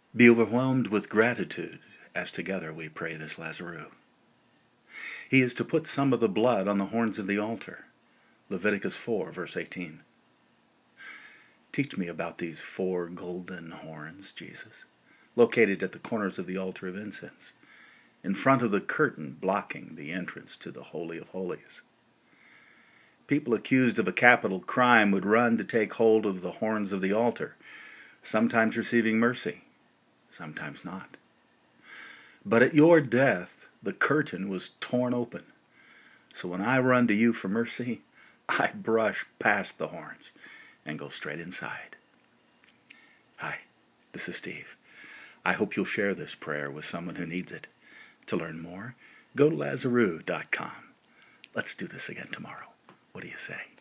Be overwhelmed with gratitude as together we pray this Lazarus. He is to put some of the blood on the horns of the altar. Leviticus 4, verse 18. Teach me about these 4 golden horns, Jesus, located at the corners of the altar of incense, in front of the curtain blocking the entrance to the Holy of Holies. People accused of a capital crime would run to take hold of the horns of the altar, sometimes receiving mercy, sometimes not. But at your death, the curtain was torn open. So when I run to you for mercy, I brush past the horns and go straight inside. Hi, this is Steve. I hope you'll share this prayer with someone who needs it. To learn more, go to Lazarus.com. Let's do this again tomorrow. What do you say?